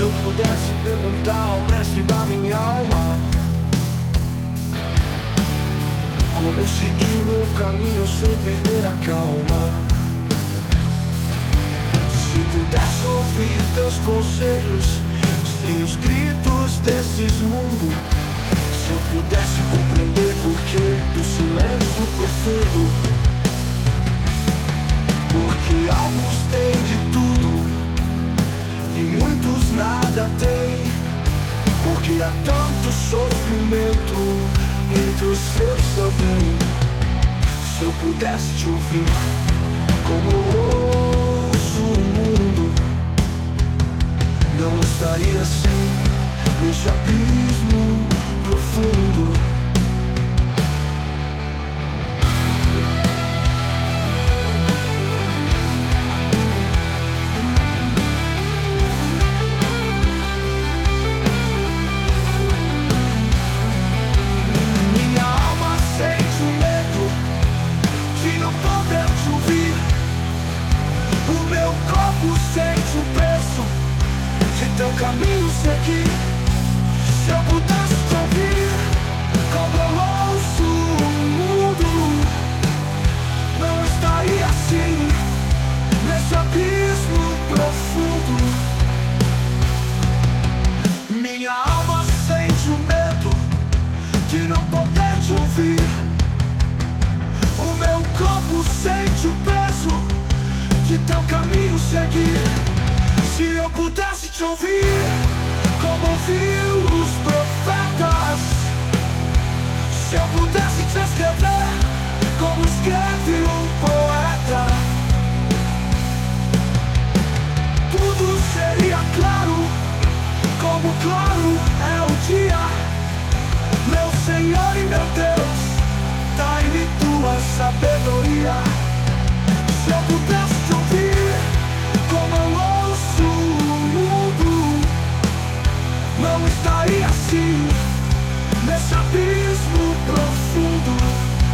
eu pudesse perguntar ao mestre da minha alma como seguir meu caminho sem perder a calma. Se pudesse ouvir teus conselhos sem os gritos desses mundos, se eu pudesse compreender porquê do silêncio profundo, porque alguns têm de tudo e muitos nada têm, porque há tanto sofrimento entre os seus também. Se eu pudesse te ouvir como eu ouço o mundo, não estaria assim nesse abismo profundo. Sente o peso de teu caminho seguir. Se eu pudesse te ouvir como eu ouço o mundo, não estaria assim nesse abismo profundo. Minha alma sente o medo de não poder te ouvir. O meu corpo sente o peso de teu caminho seguir. Se eu pudesse te ouvir como ouviu os profetas, se eu pudesse te escrever como escreve um poeta, tudo seria claro, como claro é o dia. Meu Senhor e meu Deus, dai-me tua sabedoria. Se eu pudesse te ouvir como eu ouço o mundo, não estaria assim nesse abismo profundo.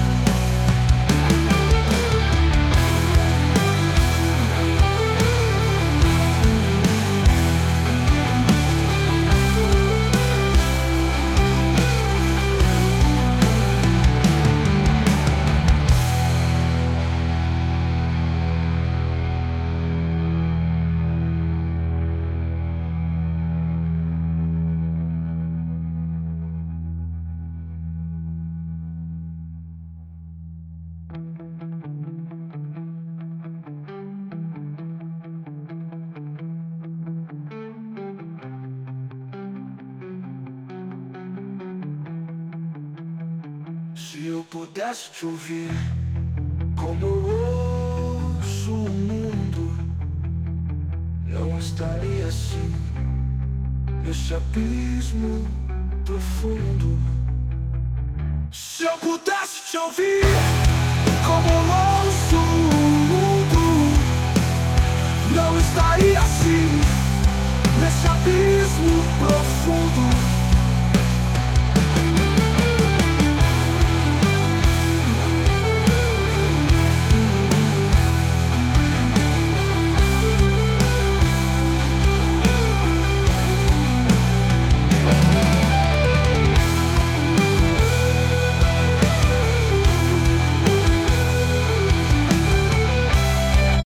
Se eu pudesse te ouvir como eu ouço o mundo, não estaria assim nesse abismo profundo. Se eu pudesse te ouvir como eu